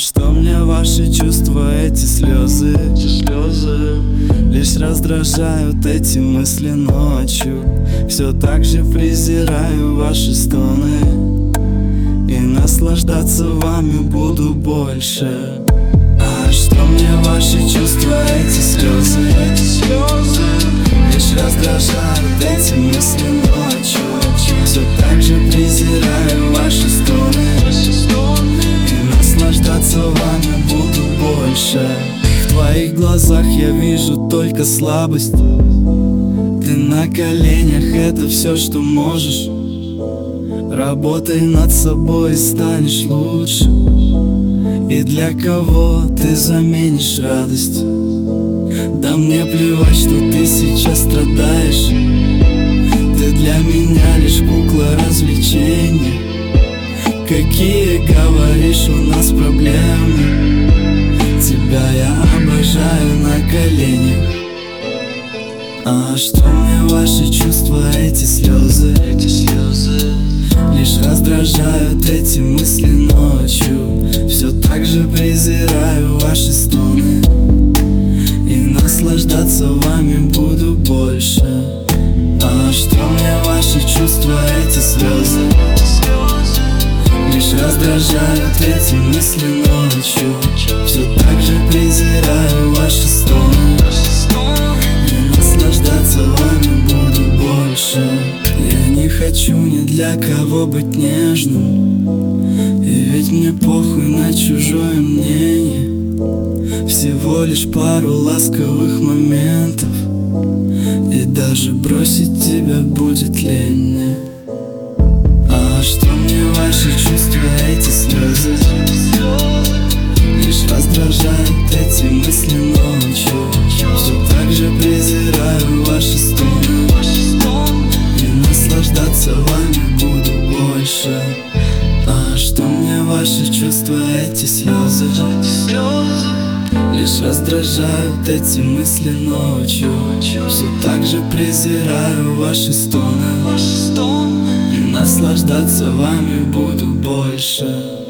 что мне ваши чувства, эти слезы? Лишь раздражают эти мысли ночью. Все так же презираю ваши стоны, и наслаждаться вами буду больше. А что мне ваши чувства, эти слезы? Лишь раздражают эти мысли ночью. Все так же презираю ваши стоны, и наслаждаться вами буду больше. В твоих глазах я вижу только слабость. Ты на коленях, это все, что можешь. Работай над собой и станешь лучше. И для кого ты заменишь радость? Да мне плевать, что ты сейчас страдаешь. Ты для меня лишь кукла развлечения. Какие, говоришь, у нас проблемы? Тебя я обожаю на коленях. А что мне ваши чувства, эти слезы? Лишь раздражают эти мысли ночью. Все так же презираю ваши стоны, и наслаждаться вами буду больше. А что мне ваши чувства, эти слезы? Лишь раздражают эти мысли ночью. Все так же презираю ваши стоны, и наслаждаться вами буду больше. Я не хочу ни для кого быть нежным, и ведь мне похуй на чужое мнение. Всего лишь пару ласковых моментов, и даже бросить тебя будет лень мне. А что мне ваши чувства, эти слезы? Лишь раздражают эти мысли ночью. Все так же презираю ваши стоны, и наслаждаться вами буду больше. А что мне ваши чувства, эти слезы? Лишь раздражают эти мысли ночью. Все так же презираю ваши стоны, и наслаждаться вами буду больше.